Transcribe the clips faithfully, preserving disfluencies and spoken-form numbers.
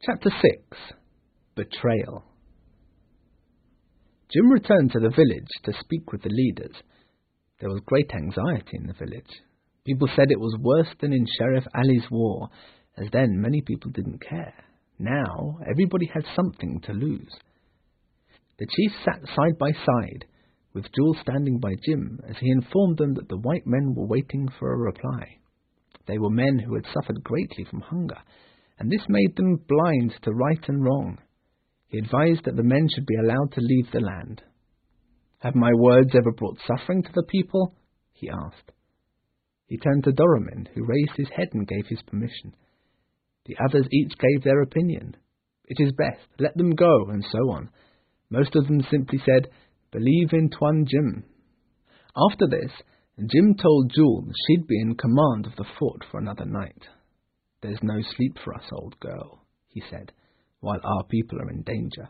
Chapter six. Betrayal. Jim returned to the village to speak with the leaders. There was great anxiety in the village. People said it was worse than in Sheriff Ali's war, as then many people didn't care. Now everybody had something to lose. The chief sat side by side, with Jules standing by Jim as he informed them that the white men were waiting for a reply. They were men who had suffered greatly from hunger, and this made them blind to right and wrong. He advised that the men should be allowed to leave the land. "Have my words ever brought suffering to the people?" he asked. He turned to Doramin, who raised his head and gave his permission. The others each gave their opinion. "It is best, let them go," and so on. Most of them simply said, "Believe in Tuan Jim." After this, Jim told Jules she'd be in command of the fort for another night. "There's no sleep for us, old girl," he said, "while our people are in danger."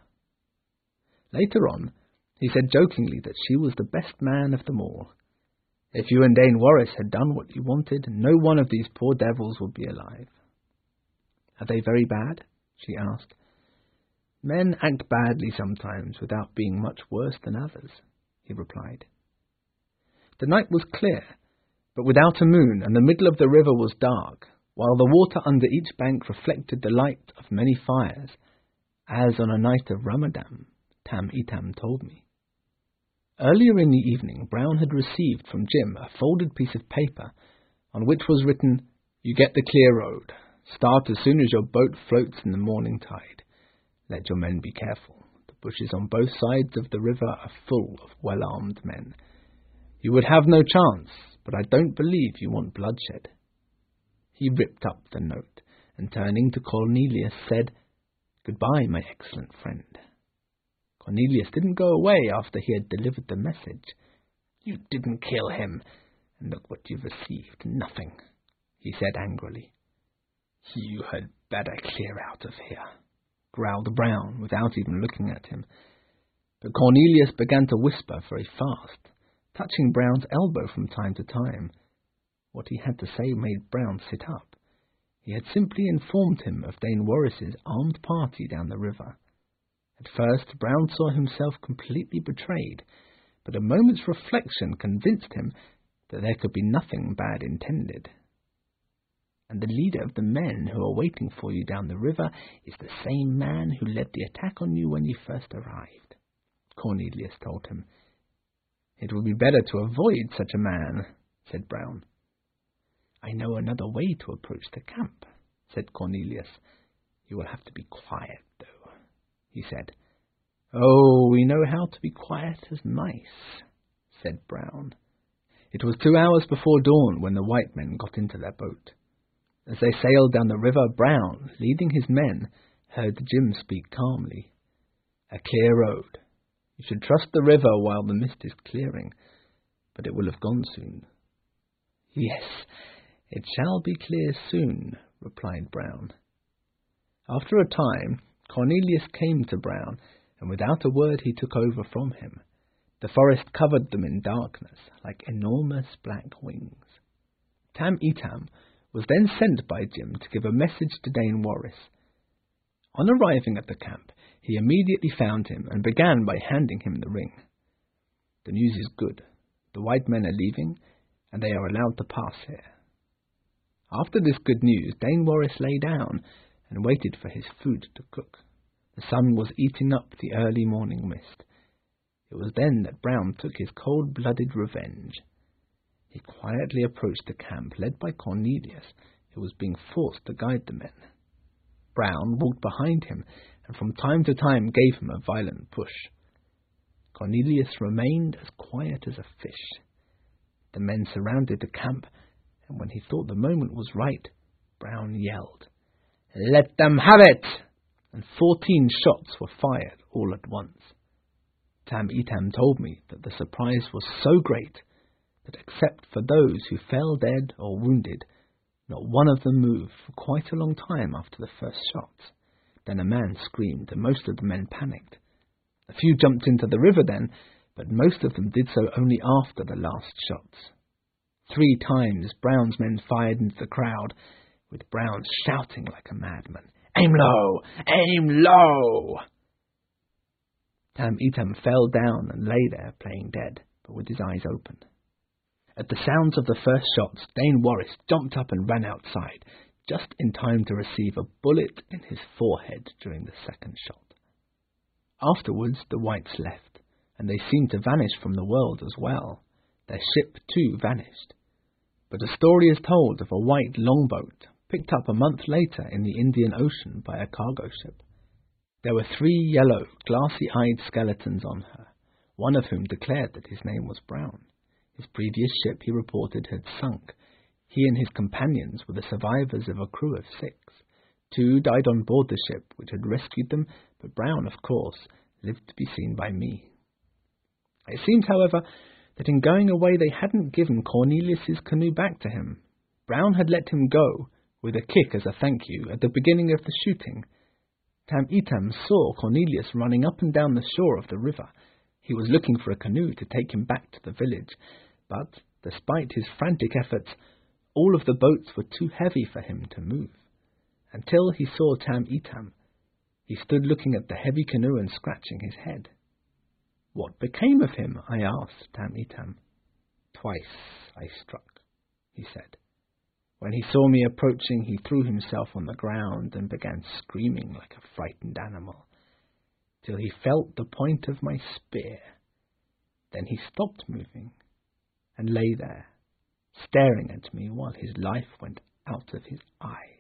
Later on, he said jokingly that she was the best man of them all. If you and Dain Waris had done what you wanted, no one of these poor devils would be alive. "Are they very bad?" she asked. "Men act badly sometimes without being much worse than others," he replied. The night was clear, but without a moon, and the middle of the river was dark, while the water under each bank reflected the light of many fires, as on a night of Ramadan, Tam Itam told me. Earlier in the evening, Brown had received from Jim a folded piece of paper, on which was written, "You get the clear road. Start as soon as your boat floats in the morning tide. Let your men be careful. The bushes on both sides of the river are full of well-armed men. You would have no chance, but I don't believe you want bloodshed." He ripped up the note, and turning to Cornelius said, "Goodbye, my excellent friend." Cornelius didn't go away after he had delivered the message. "You didn't kill him, and look what you've received, nothing," he said angrily. "You had better clear out of here," growled Brown, without even looking at him. But Cornelius began to whisper very fast, touching Brown's elbow from time to time. What he had to say made Brown sit up. He had simply informed him of Dain Waris's armed party down the river. At first, Brown saw himself completely betrayed, but a moment's reflection convinced him that there could be nothing bad intended. "And the leader of the men who are waiting for you down the river is the same man who led the attack on you when you first arrived," Cornelius told him. "It would be better to avoid such a man," said Brown. "I know another way to approach the camp," said Cornelius. "You will have to be quiet, though," he said. "Oh, we know how to be quiet as mice," said Brown. It was two hours before dawn when the white men got into their boat. As they sailed down the river, Brown, leading his men, heard Jim speak calmly. "A clear road. You should trust the river while the mist is clearing, but it will have gone soon." "Yes, it shall be clear soon," replied Brown. After a time, Cornelius came to Brown, and without a word he took over from him. The forest covered them in darkness, like enormous black wings. Tam Itam was then sent by Jim to give a message to Dain Waris. On arriving at the camp, he immediately found him and began by handing him the ring. "The news is good. The white men are leaving, and they are allowed to pass here." After this good news, Dain Waris lay down and waited for his food to cook. The sun was eating up the early morning mist. It was then that Brown took his cold-blooded revenge. He quietly approached the camp, led by Cornelius, who was being forced to guide the men. Brown walked behind him, and from time to time gave him a violent push. Cornelius remained as quiet as a fish. The men surrounded the camp, and when he thought the moment was right, Brown yelled, "Let them have it!" and fourteen shots were fired all at once. Tam Itam told me that the surprise was so great that except for those who fell dead or wounded, not one of them moved for quite a long time after the first shots. Then a man screamed, and most of the men panicked. A few jumped into the river then, but most of them did so only after the last shots. Three times Brown's men fired into the crowd, with Brown shouting like a madman, Aim low! Aim low! Tam Itam fell down and lay there playing dead, but with his eyes open. At the sounds of the first shots, Dane Warris jumped up and ran outside, just in time to receive a bullet in his forehead during the second shot. Afterwards, the whites left, and they seemed to vanish from the world as well. Their ship, too, vanished. But a story is told of a white longboat picked up a month later in the Indian Ocean by a cargo ship. There were three yellow, glassy-eyed skeletons on her, one of whom declared that his name was Brown. His previous ship, he reported, had sunk. He and his companions were the survivors of a crew of six. Two died on board the ship, which had rescued them, but Brown, of course, lived to be seen by me. It seems, however, that in going away they hadn't given Cornelius's canoe back to him. Brown had let him go, with a kick as a thank you, at the beginning of the shooting. Tam Itam saw Cornelius running up and down the shore of the river. He was looking for a canoe to take him back to the village, but, despite his frantic efforts, all of the boats were too heavy for him to move. Until he saw Tam Itam, he stood looking at the heavy canoe and scratching his head. "What became of him?" I asked Tam Itam. "Twice I struck," he said. When he saw me approaching, he threw himself on the ground and began screaming like a frightened animal, till he felt the point of my spear. Then he stopped moving and lay there, staring at me while his life went out of his eyes.